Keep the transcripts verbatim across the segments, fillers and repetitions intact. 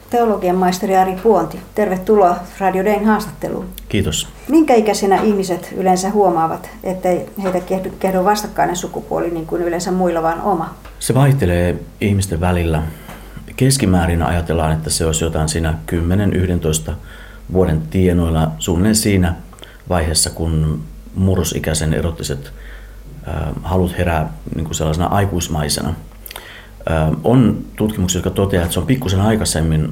Teologian maisteri Ari Puonti, tervetuloa Radio Dayn haastatteluun. Kiitos. Minkä ikäisenä ihmiset yleensä huomaavat, ettei heitä kehdo vastakkainen sukupuoli niin kuin yleensä muilla, vaan oma? Se vaihtelee ihmisten välillä. Keskimäärin ajatellaan, että se olisi jotain siinä kymmenen yksitoista vuoden tienoilla suunnilleen siinä vaiheessa, kun murrosikäisen erottiset äh, halut herää niin kuin sellaisena aikuismaisena. Äh, on tutkimuksia, jotka toteavat, että se on pikkusen aikaisemmin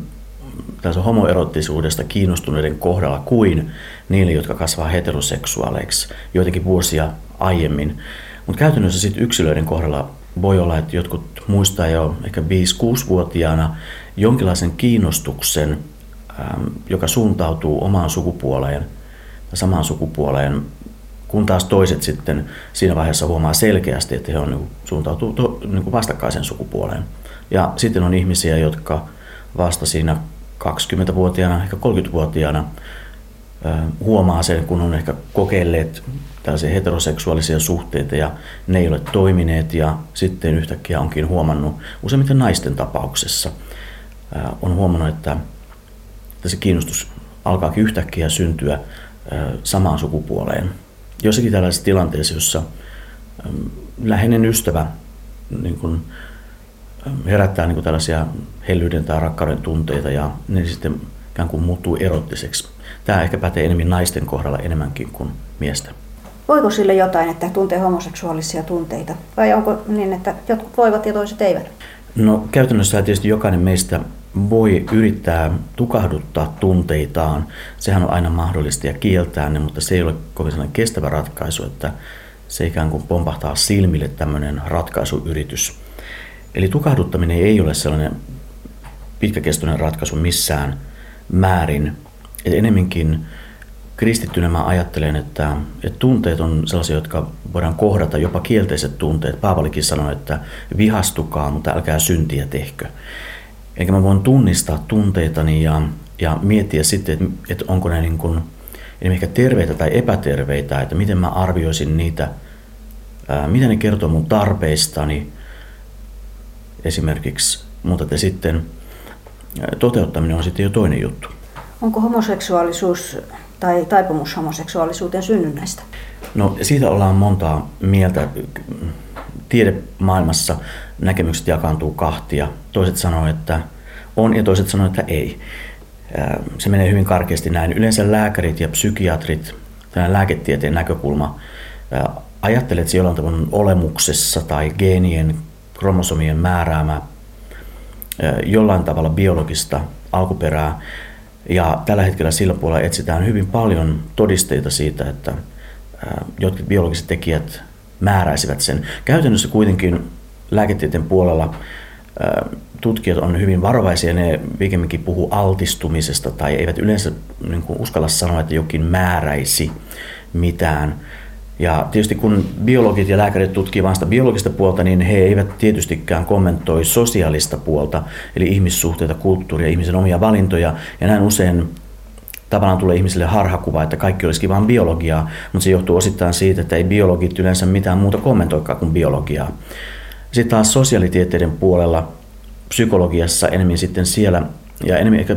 homoerottisuudesta kiinnostuneiden kohdalla kuin niille, jotka kasvaa heteroseksuaaleiksi joitakin vuosia aiemmin. Mutta käytännössä sit yksilöiden kohdalla voi olla, että jotkut muistaa jo ehkä viisi-kuusi-vuotiaana jonkinlaisen kiinnostuksen, ähm, joka suuntautuu omaan sukupuoleen ja samaan sukupuoleen, kun taas toiset sitten siinä vaiheessa huomaa selkeästi, että he on, niin suuntautuu to, niin vastakkaisen sukupuoleen. Ja sitten on ihmisiä, jotka vasta siinä kaksikymmentävuotiaana, ehkä kolmekymmentävuotiaana huomaa sen, kun on ehkä kokeilleet tällaisia heteroseksuaalisia suhteita ja ne ei ole toimineet, ja sitten yhtäkkiä onkin huomannut, useimmiten naisten tapauksessa, on huomannut, että se kiinnostus alkaakin yhtäkkiä syntyä samaan sukupuoleen. Jossakin tällaisessa tilanteessa, jossa läheinen ystävä niin kun herättää niin kuin tällaisia hellyyden tai rakkauden tunteita ja ne sitten ikään kuin muuttuu erottiseksi. Tämä ehkä pätee enemmän naisten kohdalla enemmänkin kuin miesten. Voiko sille jotain, että tuntee homoseksuaalisia tunteita? Vai onko niin, että jotkut voivat ja toiset eivät? No käytännössä tietysti jokainen meistä voi yrittää tukahduttaa tunteitaan. Sehän on aina mahdollista ja kieltää ne, mutta se ei ole kovin sellainen kestävä ratkaisu, että se ikään kuin pompahtaa silmille tämmöinen ratkaisuyritys. Eli tukahduttaminen ei ole sellainen pitkäkestoinen ratkaisu missään määrin. Et enemmänkin kristittynä mä ajattelen, että, että tunteet on sellaisia, jotka voidaan kohdata, jopa kielteiset tunteet. Paavalikin sanoi, että vihastukaa, mutta älkää syntiä tehkö. Eli mä voin tunnistaa tunteitani ja, ja miettiä sitten, että, että onko ne niin kuin, ehkä terveitä tai epäterveitä, että miten mä arvioisin niitä, ää, mitä ne kertoo mun tarpeistani esimerkiksi, mutta että sitten toteuttaminen on sitten jo toinen juttu. Onko homoseksuaalisuus tai taipumus homoseksuaalisuuteen synnynnäistä? No siitä ollaan montaa mieltä. Tiedemaailmassa näkemykset jakaantuu kahtia. Toiset sanoo, että on ja toiset sanoo, että ei. Se menee hyvin karkeasti näin. Yleensä lääkärit ja psykiatrit, tämä lääketieteen näkökulma, ajattelee, että se jollain tavalla olemuksessa tai geenien, kromosomien määräämä jollain tavalla biologista alkuperää. Ja tällä hetkellä sillä puolella etsitään hyvin paljon todisteita siitä, että jotkut biologiset tekijät määräisivät sen. Käytännössä kuitenkin lääketieteen puolella tutkijat on hyvin varovaisia, ne pikemminkin puhuu altistumisesta tai eivät yleensä niin kuin uskalla sanoa, että jokin määräisi mitään. Ja tietysti kun biologit ja lääkärit tutkii vain sitä biologista puolta, niin he eivät tietystikään kommentoi sosiaalista puolta, eli ihmissuhteita, kulttuuria, ihmisen omia valintoja. Ja näin usein tavallaan tulee ihmisille harhakuva, että kaikki olisikin vain biologiaa, mutta se johtuu osittain siitä, että ei biologit yleensä mitään muuta kommentoikaan kuin biologiaa. Sitten taas sosiaalitieteiden puolella, psykologiassa enemmän sitten siellä, ja enemmän ehkä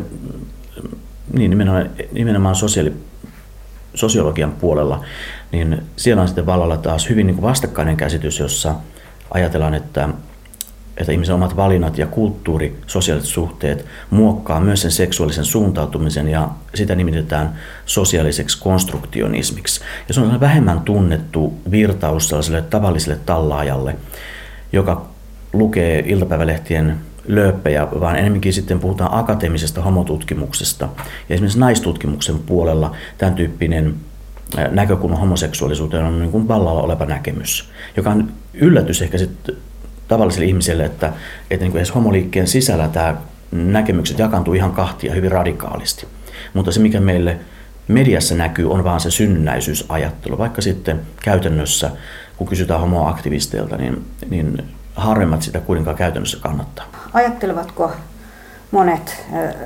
niin, nimenomaan, nimenomaan sosiaali, sosiologian puolella, niin siellä on sitten vallalla taas hyvin niin kuin vastakkainen käsitys, jossa ajatellaan, että, että ihmisen omat valinnat ja kulttuuri, sosiaaliset suhteet muokkaa myös sen seksuaalisen suuntautumisen, ja sitä nimitetään sosiaaliseksi konstruktionismiksi. Ja se on vähemmän tunnettu virtaus sellaiselle tavalliselle tallaajalle, joka lukee iltapäivälehtien lööppejä, vaan enemmänkin sitten puhutaan akateemisesta homotutkimuksesta. Ja esimerkiksi naistutkimuksen puolella tämän tyyppinen näkökulma homoseksuaalisuuteen on niin kuin vallalla oleva näkemys, joka on yllätys ehkä sitten tavallisille ihmisille, että, että niin kuin edes homoliikkeen sisällä tämä näkemykset jakaantuu ihan kahtia hyvin radikaalisti. Mutta se, mikä meille mediassa näkyy, on vaan se synnynnäisyysajattelu. Vaikka sitten käytännössä, kun kysytään homoaktivisteilta, niin, niin harvemmat sitä kuitenkaan käytännössä kannattaa. Ajattelevatko monet,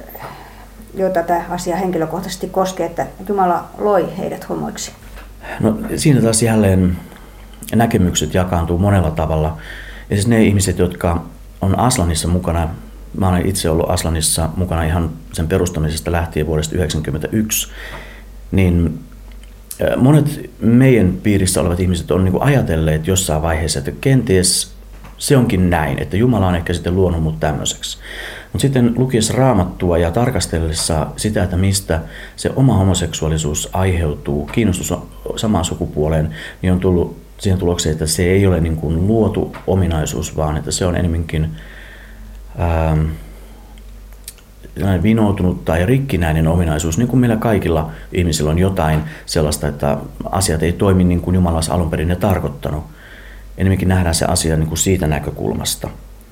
joita tämä asia henkilökohtaisesti koskee, että Jumala loi heidät homoiksi? No siinä taas jälleen näkemykset jakaantuu monella tavalla. Ja siis ne ihmiset, jotka on Aslanissa mukana Mä olen itse ollut Aslanissa mukana ihan sen perustamisesta lähtien vuodesta yhdeksänkymmentäyksi. Niin monet meidän piirissä olevat ihmiset on niin kuin ajatelleet jossain vaiheessa, että kenties se onkin näin, että Jumala on ehkä sitten luonut mut tämmöiseksi. Mutta sitten lukiessa Raamattua ja tarkastellessa sitä, että mistä se oma homoseksuaalisuus aiheutuu, kiinnostus samaan sukupuoleen, niin on tullut siihen tulokseen, että se ei ole niin kuin luotu ominaisuus, vaan että se on enemmänkin ähm, vinoutunut tai rikkinäinen ominaisuus, niin kuin meillä kaikilla ihmisillä on jotain sellaista, että asiat ei toimi niin kuin Jumala olisi alun perin ne tarkoittanut. Enemmänkin nähdään se asia niin kuin siitä näkökulmasta.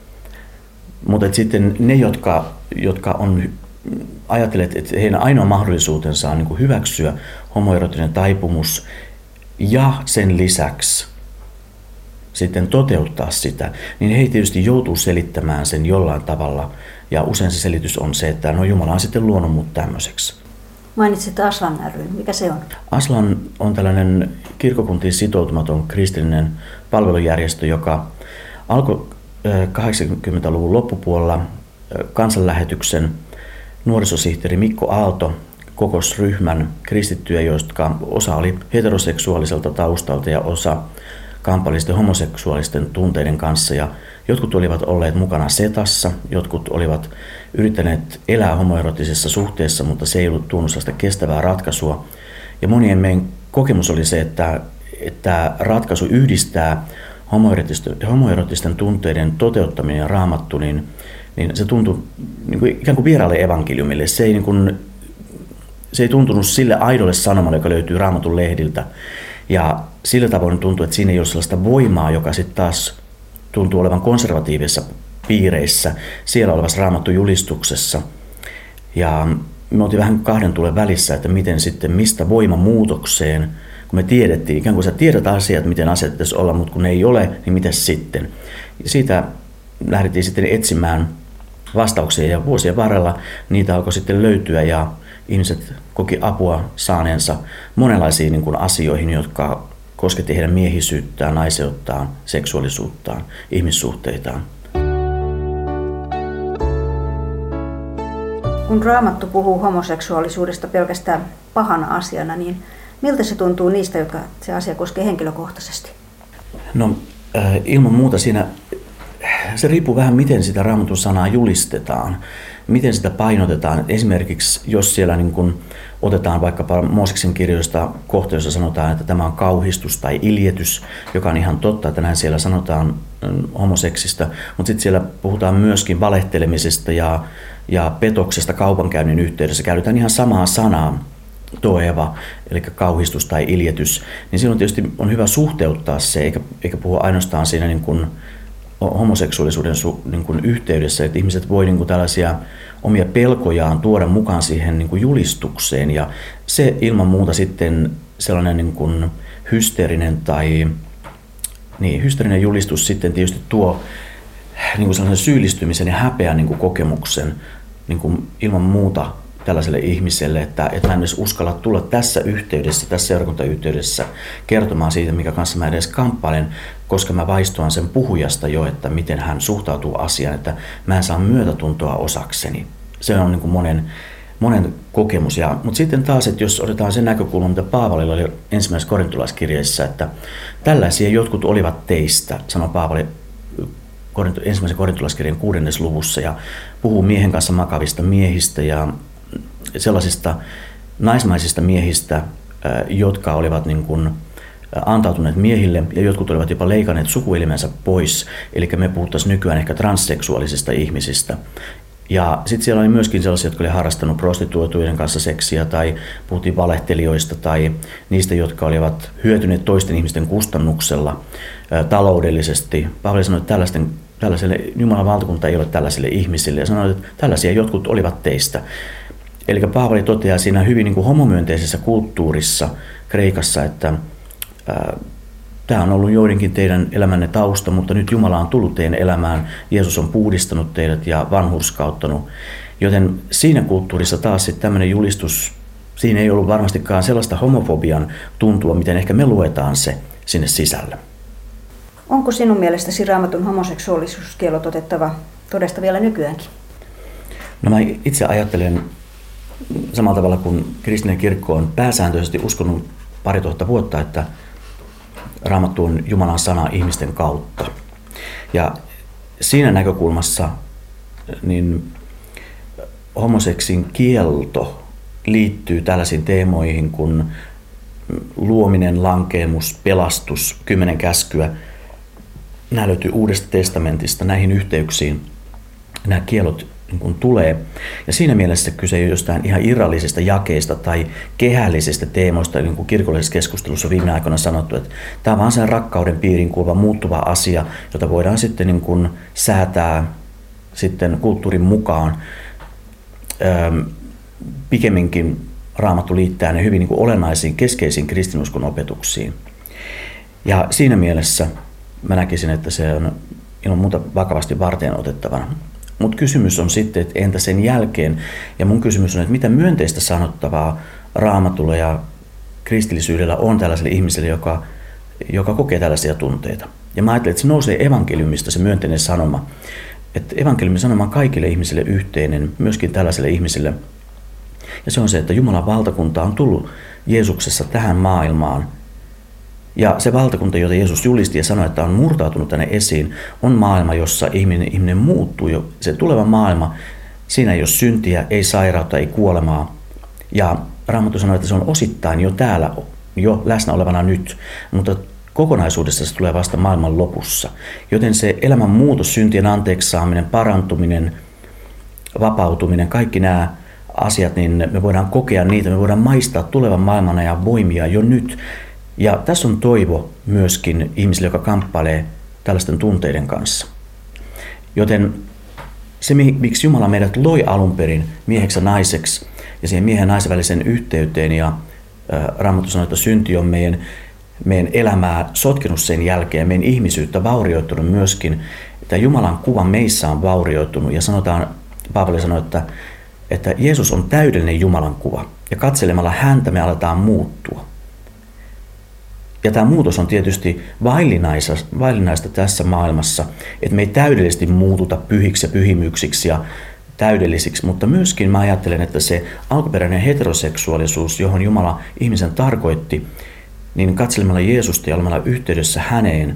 Mutta sitten ne, jotka, jotka on ajatelleet, että heidän ainoa mahdollisuutensa on niin kuin hyväksyä homoerotinen taipumus ja sen lisäksi sitten toteuttaa sitä, niin he tietysti joutuu selittämään sen jollain tavalla. Ja usein se selitys on se, että no Jumala on sitten luonut mut tämmöiseksi. Mainitsit Aslan ry. Mikä se on? Aslan on tällainen kirkkokuntiin sitoutumaton kristillinen palvelujärjestö, joka alkoi kahdeksankymmentäluvun loppupuolella kansanlähetyksen nuorisosihteeri Mikko Aalto kokosi ryhmän kristittyjä, joista osa oli heteroseksuaaliselta taustalta ja osa kamppaili homoseksuaalisten tunteiden kanssa. Ja jotkut olivat olleet mukana setassa, jotkut olivat yrittäneet elää homoerotisessa suhteessa, mutta se ei ollut tuonut sitä kestävää ratkaisua. Ja monien meidän kokemus oli se, että, että ratkaisu yhdistää homoerotisten, homoerotisten tunteiden toteuttaminen ja Raamattu, niin, niin se tuntui niin kuin ikään kuin vieraalle evankeliumille. Se ei, niin kuin, se ei tuntunut sille aidolle sanomalle, joka löytyy Raamatun lehdiltä. Ja sillä tavoin tuntuu, että siinä ei ole sellaista voimaa, joka sitten taas tuntuu olevan konservatiivisissa piireissä, siellä olevassa Raamatun julistuksessa. Ja me oltiin vähän kahden tulen välissä, että miten sitten, mistä voima muutokseen, kun me tiedettiin, ikään kuin sä tiedät asiat, miten asiat pitäisi olla, mutta kun ne ei ole, niin miten sitten? Ja siitä lähdettiin sitten etsimään vastauksia ja vuosien varrella niitä alkoi sitten löytyä ja ihmiset koki apua saaneensa monenlaisiin niin kuin asioihin, jotka kosketti heidän miehisyyttään, naiseuttaan, seksuaalisuuttaan, ihmissuhteitaan. Kun Raamattu puhuu homoseksuaalisuudesta pelkästään pahana asiana, niin miltä se tuntuu niistä, jotka se asia koskee henkilökohtaisesti? No ilman muuta siinä se riippuu vähän, miten sitä Raamatun sanaa julistetaan, miten sitä painotetaan. Esimerkiksi jos siellä niin kun otetaan vaikkapa Mooseksen kirjoista kohta, jossa sanotaan, että tämä on kauhistus tai iljetys, joka on ihan totta, että näin siellä sanotaan homoseksistä, mutta sitten siellä puhutaan myöskin valehtelemisesta ja, ja petoksesta kaupankäynnin yhteydessä. Käytetään ihan samaa sanaa, toeva, eli kauhistus tai iljetys, niin silloin tietysti on hyvä suhteuttaa se, eikä, eikä puhua ainoastaan siinä niin kuin homoseksuaalisuuden niin kuin yhteydessä, että ihmiset voi niin kuin tällaisia omia pelkojaan tuoda mukaan siihen niin kuin julistukseen, ja se ilman muuta sitten sellainen niin kuin hysteerinen tai niin, hysteerinen julistus sitten tietysti tuo niin kuin sellaisen syyllistymisen ja häpeän niin kuin kokemuksen niin kuin ilman muuta tällaiselle ihmiselle, että, että mä en edes uskalla tulla tässä yhteydessä, tässä seurakuntayhteydessä kertomaan siitä, mikä kanssa mä edes kamppailen, koska mä vaistoan sen puhujasta jo, että miten hän suhtautuu asiaan, että mä en saa myötätuntoa osakseni. Se on niin kuin monen, monen kokemus. Ja, mutta sitten taas, että jos otetaan sen näkökulma, mitä Paavalilla oli ensimmäisessä korintolaiskirjeessä, että tällaisia jotkut olivat teistä, sanoi Paavali ensimmäisen korintolaiskirjan kuudennes luvussa, ja puhuu miehen kanssa makavista miehistä ja sellaisista naismaisista miehistä, jotka olivat niin kuin antautuneet miehille, ja jotkut olivat jopa leikanneet sukuelimensä pois, eli me puhuttaisiin nykyään ehkä transseksuaalisista ihmisistä. Ja sitten siellä oli myöskin sellaisia, jotka oli harrastanut prostituoitujen kanssa seksiä, tai puhuttiin valehtelijoista, tai niistä, jotka olivat hyötyneet toisten ihmisten kustannuksella ä, taloudellisesti. Paavali sanoi, että tällaisten, tällaiselle Jumalan valtakunta ei ole tällaisille ihmisille, ja sanoi, että tällaisia jotkut olivat teistä. Eli Paavali toteaa siinä hyvin niin kuin homomyönteisessä kulttuurissa Kreikassa, että ää, tämä on ollut joidenkin teidän elämänne tausta, mutta nyt Jumala on tullut teidän elämään, Jeesus on puhdistanut teidät ja vanhurskauttanut. Joten siinä kulttuurissa taas sitten tämmöinen julistus, siinä ei ollut varmastikaan sellaista homofobian tuntua, miten ehkä me luetaan se sinne sisälle. Onko sinun mielestäsi Raamatun homoseksuaalisuuskiellot otettava todesta vielä nykyäänkin? No mä itse ajattelen samalla tavalla kuin kristillinen kirkko on pääsääntöisesti uskonut pari tuhatta vuotta, että Raamattu on Jumalan sana ihmisten kautta. Ja siinä näkökulmassa niin homoseksin kielto liittyy tällaisiin teemoihin kuin luominen, lankeemus, pelastus, kymmenen käskyä. Nämä löytyy Uudesta testamentista, näihin yhteyksiin nämä kiellot niin kuin tulee. Ja siinä mielessä kyse ei ole jostain ihan irrallisista jakeista tai kehällisistä teemoista, niin kuin kirkollisessa keskustelussa on viime aikoina sanottu, että tämä on vaan sen rakkauden piiriin kuuluva muuttuva asia, jota voidaan sitten niin kuin säätää sitten kulttuurin mukaan. Öm, pikemminkin Raamattu liittää ne hyvin niin kuin olennaisiin, keskeisiin kristinuskon opetuksiin. Ja siinä mielessä mä näkisin, että se on ilman muuta vakavasti varten otettavana. Mutta kysymys on sitten, että entä sen jälkeen? Ja mun kysymys on, että mitä myönteistä sanottavaa Raamatulla ja kristillisyydellä on tällaiselle ihmiselle, joka, joka kokee tällaisia tunteita. Ja mä ajattelen, että se nousee evankeliumista se myönteinen sanoma. Että evankeliumin sanoma on kaikille ihmisille yhteinen, myöskin tällaiselle ihmiselle. Ja se on se, että Jumalan valtakunta on tullut Jeesuksessa tähän maailmaan. Ja se valtakunta, jota Jeesus julisti ja sanoi, että on murtautunut tänne esiin, on maailma, jossa ihminen, ihminen muuttuu. Se tuleva maailma, siinä ei ole syntiä, ei sairautta, ei kuolemaa. Ja Raamattu sanoi, että se on osittain jo täällä, jo läsnä olevana nyt, mutta kokonaisuudessa se tulee vasta maailman lopussa. Joten se elämän muutos, syntien anteeksi saaminen, parantuminen, vapautuminen, kaikki nämä asiat, niin me voidaan kokea niitä, me voidaan maistaa tulevan maailman ajan voimia jo nyt. Ja tässä on toivo myöskin ihmisille, joka kamppailee tällaisten tunteiden kanssa. Joten se, miksi Jumala meidät loi alun perin mieheksi ja naiseksi ja siihen miehen ja naisen välisen yhteyteen, ja Raamattu sanoo, että synti on meidän, meidän elämää sotkenut sen jälkeen, meidän ihmisyyttä vaurioittunut myöskin, että Jumalan kuva meissä on vaurioittunut, ja sanotaan, Paavali sanoi, että, että Jeesus on täydellinen Jumalan kuva, ja katselemalla häntä me aletaan muuttua. Ja tämä muutos on tietysti vaillinaista tässä maailmassa, että me ei täydellisesti muututa pyhiksi ja pyhimyksiksi ja täydellisiksi, mutta myöskin mä ajattelen, että se alkuperäinen heteroseksuaalisuus, johon Jumala ihmisen tarkoitti, niin katselemalla Jeesusta ja olemalla yhteydessä häneen,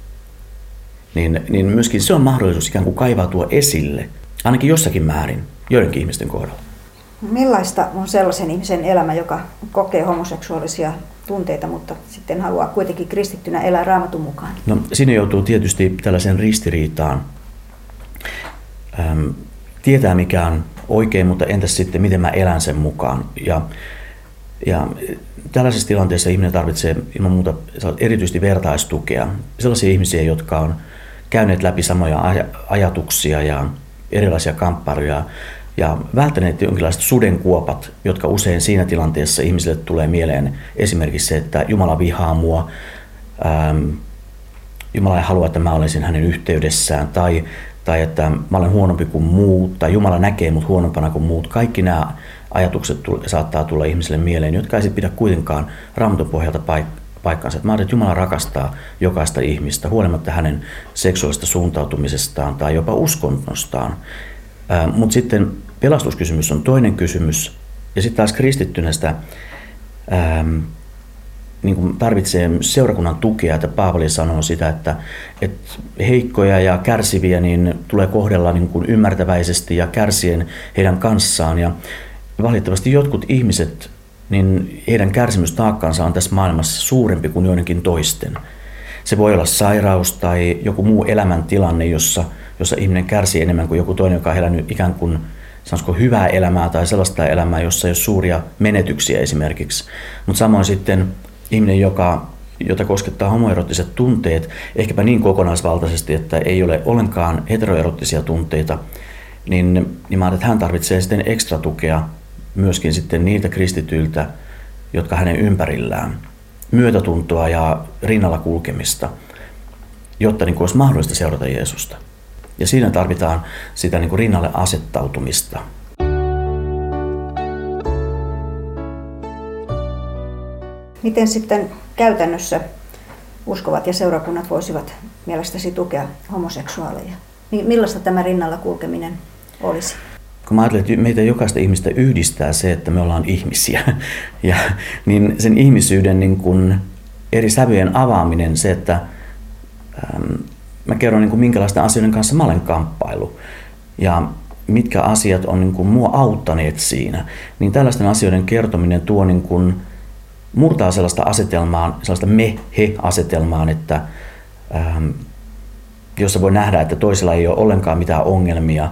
niin, niin myöskin se on mahdollisuus ikään kuin kaivautua esille, ainakin jossakin määrin, joidenkin ihmisten kohdalla. Millaista on sellaisen ihmisen elämä, joka kokee homoseksuaalisia tunteita, mutta sitten haluaa kuitenkin kristittynä elää Raamatun mukaan? No, siinä joutuu tietysti tällaisen ristiriitaan. Ähm, tietää mikä on oikein, mutta entäs sitten miten mä elän sen mukaan. Ja, ja tällaisessa tilanteessa ihminen tarvitsee ilman muuta erityisesti vertaistukea. Sellaisia ihmisiä, jotka on käyneet läpi samoja aj- ajatuksia ja erilaisia kamppailuja ja välttäneet jonkinlaiset sudenkuopat, jotka usein siinä tilanteessa ihmisille tulee mieleen. Esimerkiksi se, että Jumala vihaa mua, ähm, Jumala ei halua, että mä olisin hänen yhteydessään, tai, tai että mä olen huonompi kuin muut, tai Jumala näkee mut huonompana kuin muut. Kaikki nämä ajatukset saattaa tulla ihmisille mieleen, jotka ei sitten pidä kuitenkaan Raamatun pohjalta paik- paikkansa. Mä ajattelen, että Jumala rakastaa jokaista ihmistä, huolimatta hänen seksuaalista suuntautumisestaan tai jopa uskonnostaan. Äh, Mutta sitten pelastuskysymys on toinen kysymys, ja sitten taas kristittynä sitä ähm, niin kuin tarvitsee seurakunnan tukea, että Paavali sanoo sitä, että, että heikkoja ja kärsiviä niin tulee kohdella niin kuin ymmärtäväisesti ja kärsien heidän kanssaan, ja valitettavasti jotkut ihmiset, niin heidän kärsimystaakkansa on tässä maailmassa suurempi kuin joidenkin toisten. Se voi olla sairaus tai joku muu elämäntilanne, jossa jossa ihminen kärsii enemmän kuin joku toinen, joka on elänyt ikään kuin sanoisiko, hyvää elämää tai sellaista elämää, jossa ei ole suuria menetyksiä esimerkiksi. Mutta samoin sitten ihminen, joka, jota koskettaa homoerottiset tunteet, ehkäpä niin kokonaisvaltaisesti, että ei ole ollenkaan heteroerottisia tunteita, niin, niin mä ajattelen, että hän tarvitsee sitten ekstra tukea myöskin sitten niiltä kristityiltä, jotka hänen ympärillään, myötätuntoa ja rinnalla kulkemista, jotta niin kuin olisi mahdollista seurata Jeesusta. Ja siinä tarvitaan sitä niin kuin rinnalle asettautumista. Miten sitten käytännössä uskovat ja seurakunnat voisivat mielestäsi tukea homoseksuaaleja? Millaista tämä rinnalla kulkeminen olisi? kun mä ajattelen, että meitä jokaista ihmistä yhdistää se, että me ollaan ihmisiä, ja, niin sen ihmisyyden niin kuin eri sävyjen avaaminen, se, että ähm, mä kerron niin kuin minkälaisten asioiden kanssa mä olen kamppailu, ja mitkä asiat on niin kuin mua auttaneet siinä, niin tällaisten asioiden kertominen tuo niin kuin, murtaa sellaista asetelmaa, sellaista me-he-asetelmaan, että ähm, jossa voi nähdä, että toisella ei ole ollenkaan mitään ongelmia.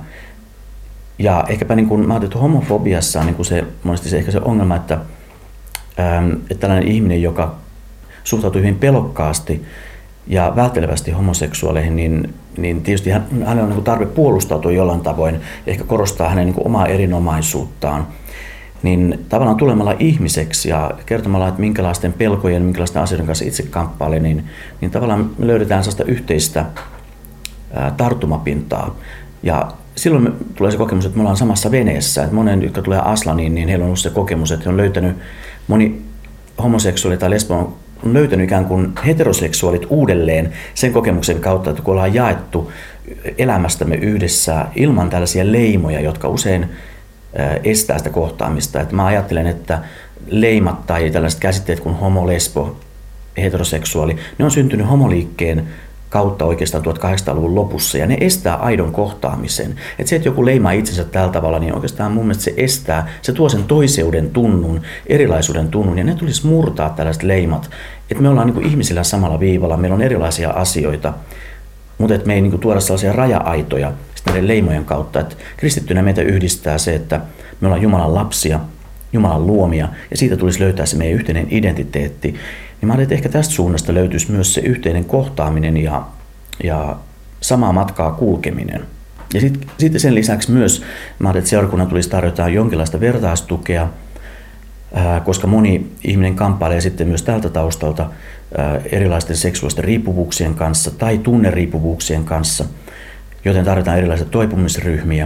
Ja ehkäpä niin kuin, mä ajattelin, että homofobiassa on niin kuin se, monesti se, ehkä se ongelma, että, ähm, että tällainen ihminen, joka suhtautuu hyvin pelokkaasti ja välttelevästi homoseksuaaleihin, niin, niin tietysti hän, hänellä on niin kuin tarve puolustautua jollain tavoin, ehkä korostaa hänen niin kuin omaa erinomaisuuttaan. Niin tavallaan tulemalla ihmiseksi ja kertomalla, että minkälaisten pelkojen, minkälaisten asioiden kanssa itse kamppailee, niin, niin tavallaan me löydetään sellaista yhteistä ää, tarttumapintaa. Ja silloin me, tulee se kokemus, että me ollaan samassa veneessä. Että monen, jotka tulee Aslaniin, niin heillä on ollut se kokemus, että he on löytänyt, moni homoseksuaali tai lesbo on löytänyt ikään kuin heteroseksuaalit uudelleen sen kokemuksen kautta, että kun ollaan jaettu elämästämme yhdessä ilman tällaisia leimoja, jotka usein estää sitä kohtaamista. Että mä ajattelen, että leimat tai tällaiset käsitteet kuin homo, lesbo, heteroseksuaali, ne on syntynyt homoliikkeen kautta oikeastaan tuhatkahdeksansataaluvun lopussa, ja ne estää aidon kohtaamisen. Että se, että joku leimaa itsensä tällä tavalla, niin oikeastaan mun mielestä se estää, se tuo sen toiseuden tunnun, erilaisuuden tunnun, ja ne tulisi murtaa tällaiset leimat. Että me ollaan niin kuin ihmisillä samalla viivalla, meillä on erilaisia asioita, mutta että me ei niin kuin tuoda sellaisia raja-aitoja näiden leimojen kautta. Että kristittynä meitä yhdistää se, että me ollaan Jumalan lapsia, Jumalan luomia, ja siitä tulisi löytää se meidän yhteinen identiteetti. Niin mä ajattelin, että ehkä tästä suunnasta löytyisi myös se yhteinen kohtaaminen ja, ja samaa matkaa kulkeminen. Ja sitten sit sen lisäksi myös mä ajattelin, että seurakunnan tulisi tarjota jonkinlaista vertaistukea, ää, koska moni ihminen kamppailee sitten myös tältä taustalta ää, erilaisten seksuaalisten riippuvuuksien kanssa tai tunneriippuvuuksien kanssa, joten tarvitaan erilaisia toipumisryhmiä.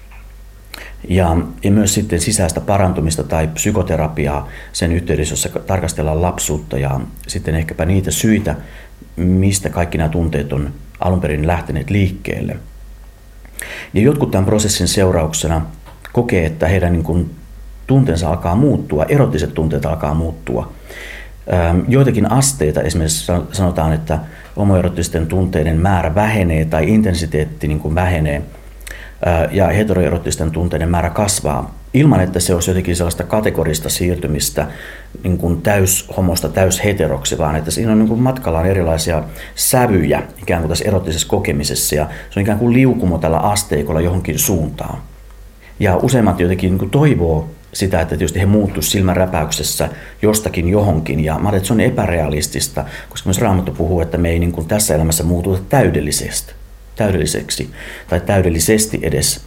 Ja, ja myös sitten sisäistä parantumista tai psykoterapiaa sen yhteydessä, jossa tarkastellaan lapsuutta ja sitten ehkäpä niitä syitä, mistä kaikki nämä tunteet on alun perin lähteneet liikkeelle. Ja jotkut tämän prosessin seurauksena kokee, että heidän niin kuin tunteensa alkaa muuttua, erottiset tunteet alkaa muuttua. Joitakin asteita esimerkiksi sanotaan, että homoerottisten tunteiden määrä vähenee tai intensiteetti niin kuin vähenee ja heteroerottisten tunteiden määrä kasvaa ilman, että se olisi jotenkin sellaista kategorista siirtymistä niin kuin täyshomosta täysheteroksi, vaan että siinä on niin kuin matkallaan erilaisia sävyjä ikään kuin tässä erottisessa kokemisessa ja se on ikään kuin liukumo tällä asteikolla johonkin suuntaan. Ja useimmat jotenkin niin kuin toivoo sitä, että tietysti he muuttuisivat silmänräpäyksessä jostakin johonkin. Ja mä ajattelin, että se on epärealistista, koska myös Raamattu puhuu, että me ei niin kuin tässä elämässä muututa täydellisesti, täydelliseksi tai täydellisesti edes.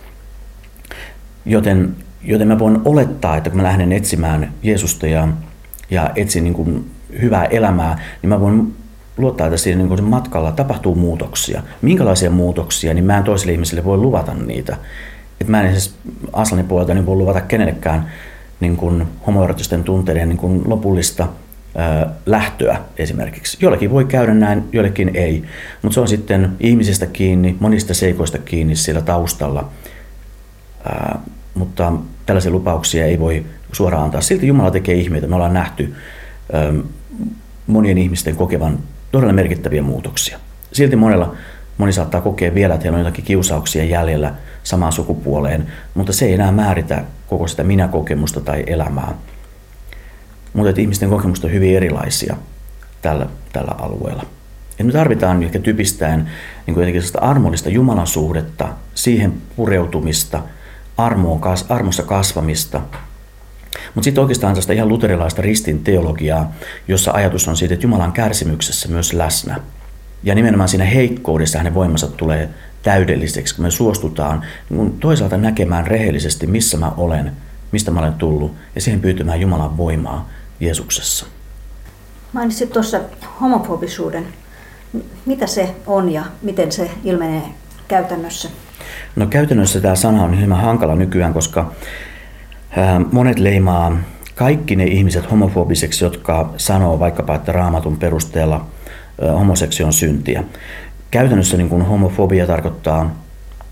Joten, joten mä voin olettaa, että kun mä lähden etsimään Jeesusta ja, ja etsin niin kuin hyvää elämää, niin mä voin luottaa, että siinä niin kuin matkalla tapahtuu muutoksia. Minkälaisia muutoksia, niin mä en toisille ihmisille voi luvata niitä. Että mä en edes Aslanin puolelta niin voi luvata kenellekään niin kuin homoerottisten tunteiden niin kuin lopullista ää, lähtöä esimerkiksi. Joillekin voi käydä näin, joillekin ei. Mutta se on sitten ihmisistä kiinni, monista seikoista kiinni siellä taustalla. Ää, mutta tällaisia lupauksia ei voi suoraan antaa. Silti Jumala tekee ihmeitä. Me ollaan nähty ää, monien ihmisten kokevan todella merkittäviä muutoksia. Silti monella Moni saattaa kokea vielä, että heillä on jotakin kiusauksia jäljellä samaan sukupuoleen, mutta se ei enää määritä koko sitä minä-kokemusta tai elämää. Mutta ihmisten kokemukset on hyvin erilaisia tällä, tällä alueella. Et me tarvitaan ehkä typistäen niin jotenkin armollista Jumalan suhdetta, siihen pureutumista, armoon, armossa kasvamista. Mutta sitten oikeastaan tästä ihan luterilaista ristin teologiaa, jossa ajatus on siitä, että Jumalan kärsimyksessä myös läsnä. Ja nimenomaan siinä heikkoudessa hänen voimansa tulee täydelliseksi, kun me suostutaan niin toisaalta näkemään rehellisesti, missä mä olen, mistä mä olen tullut, ja siihen pyytämään Jumalan voimaa Jeesuksessa. Mainitsit tuossa homofobisuuden. Mitä se on ja miten se ilmenee käytännössä? No käytännössä tämä sana on hieman hankala nykyään, koska monet leimaa kaikki ne ihmiset homofobiseksi, jotka sanoo vaikkapa, että Raamatun perusteella homoseksi on syntiä. Käytännössä niin kuin homofobia tarkoittaa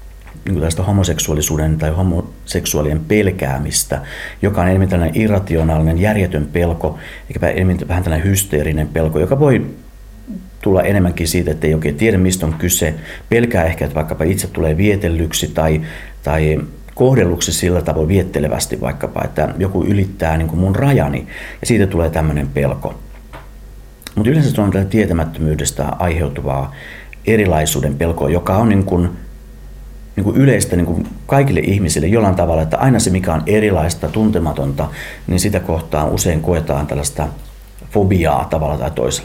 niin tällaista homoseksuaalisuuden tai homoseksuaalien pelkäämistä, joka on enemmän tällainen irrationaalinen, järjetön pelko, eikä enemmän vähän tällainen hysteerinen pelko, joka voi tulla enemmänkin siitä, että ei oikein tiedä, mistä on kyse. Pelkää ehkä, että vaikkapa itse tulee vietellyksi tai, tai kohdelluksi sillä tavoin viettelevästi vaikkapa, että joku ylittää niin kuin mun rajani ja siitä tulee tämmöinen pelko. Mutta yleensä se on tätä tietämättömyydestä aiheutuvaa erilaisuuden pelkoa, joka on niin kuin, niin kuin yleistä niin kuin kaikille ihmisille jollain tavalla, että aina se mikä on erilaista, tuntematonta, niin sitä kohtaan usein koetaan tällaista fobiaa tavalla tai toisella.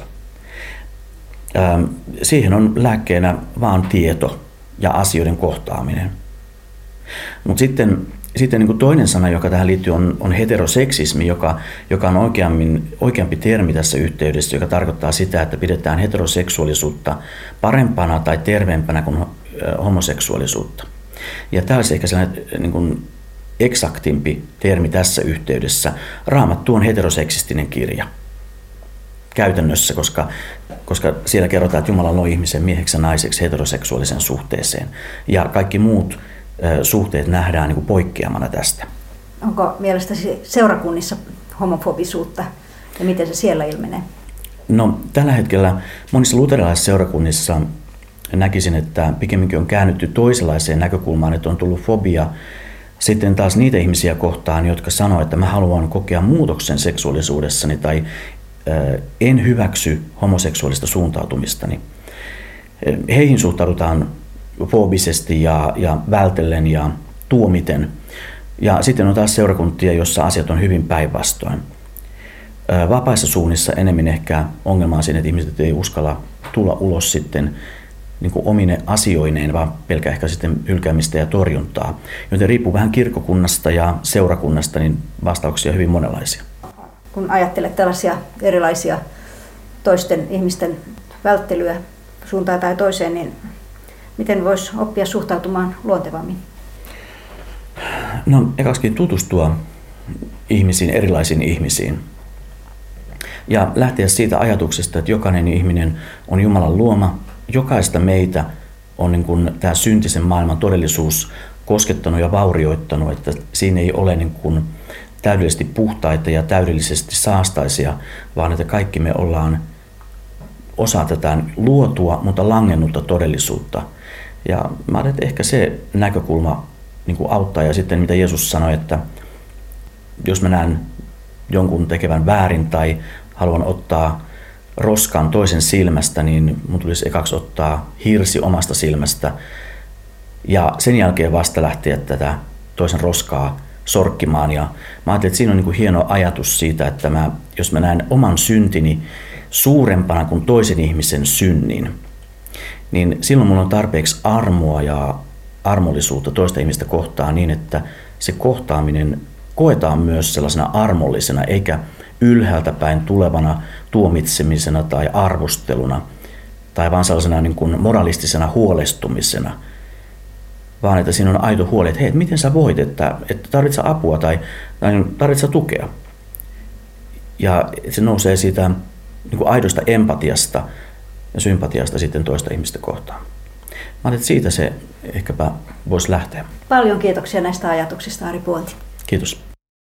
Ähm, siihen on lääkkeenä vaan tieto ja asioiden kohtaaminen. Mutta sitten, sitten niin kuin toinen sana, joka tähän liittyy, on, on heteroseksismi, joka, joka on oikeammin, oikeampi termi tässä yhteydessä, joka tarkoittaa sitä, että pidetään heteroseksuaalisuutta parempana tai terveempänä kuin homoseksuaalisuutta. Ja tämä olisi ehkä sellainen niin kuin eksaktimpi termi tässä yhteydessä. Raamattu on heteroseksistinen kirja käytännössä, koska, koska siellä kerrotaan, että Jumala loi ihmisen mieheksi ja naiseksi heteroseksuaalisen suhteeseen. Ja kaikki muut suhteet nähdään niin kuin poikkeamana tästä. Onko mielestäsi seurakunnissa homofobisuutta ja miten se siellä ilmenee? No, tällä hetkellä monissa luterilaisissa seurakunnissa näkisin, että pikemminkin on käännytty toisenlaiseen näkökulmaan, että on tullut fobia sitten taas niitä ihmisiä kohtaan, jotka sanoo, että mä haluan kokea muutoksen seksuaalisuudessani tai äh, en hyväksy homoseksuaalista suuntautumistani. Heihin suhtaudutaan fobisesti ja, ja vältellen ja tuomiten. Ja sitten on taas seurakuntia, jossa asiat on hyvin päinvastoin. Vapaissa suunnissa enemmän ehkä ongelma on siinä, että ihmiset ei uskalla tulla ulos sitten niin kuin omine asioineen, vaan pelkää ehkä sitten hylkäämistä ja torjuntaa. Joten riippuu vähän kirkkokunnasta ja seurakunnasta, niin vastauksia on hyvin monenlaisia. Kun ajattelet tällaisia erilaisia toisten ihmisten välttelyä suuntaan tai toiseen, niin miten voisi oppia suhtautumaan luontevammin? No, ekaksikin tutustua ihmisiin, erilaisiin ihmisiin. Ja lähteä siitä ajatuksesta, että jokainen ihminen on Jumalan luoma. Jokaista meitä on niin kuin tämä syntisen maailman todellisuus koskettanut ja vaurioittanut, että siinä ei ole niin kuin täydellisesti puhtaita ja täydellisesti saastaisia, vaan että kaikki me ollaan osa tätä luotua, mutta langennutta todellisuutta. Ja mä ajattelen, että ehkä se näkökulma niin kuin auttaa. Ja sitten mitä Jeesus sanoi, että jos mä näen jonkun tekevän väärin tai haluan ottaa roskan toisen silmästä, niin mun tulisi ekaksi ottaa hirsi omasta silmästä ja sen jälkeen vasta lähteä tätä toisen roskaa sorkkimaan. Ja mä ajattelin, että siinä on niin kuin hieno ajatus siitä, että mä, jos mä näen oman syntini suurempana kuin toisen ihmisen synnin, niin silloin mulla on tarpeeksi armoa ja armollisuutta toista ihmistä kohtaan niin, että se kohtaaminen koetaan myös sellaisena armollisena, eikä ylhäältä päin tulevana tuomitsemisena tai arvosteluna, tai vaan sellaisena niin kuin moralistisena huolestumisena, vaan että siinä on aito huoli, että hei, miten sä voit, että, että tarvitset apua tai, tai tarvitset tukea. Ja se nousee siitä niin kuin aidosta empatiasta ja sympatiasta sitten toista ihmistä kohtaan. Mä ajattelin, että siitä se ehkäpä voisi lähteä. Paljon kiitoksia näistä ajatuksista, Ari Puonti. Kiitos.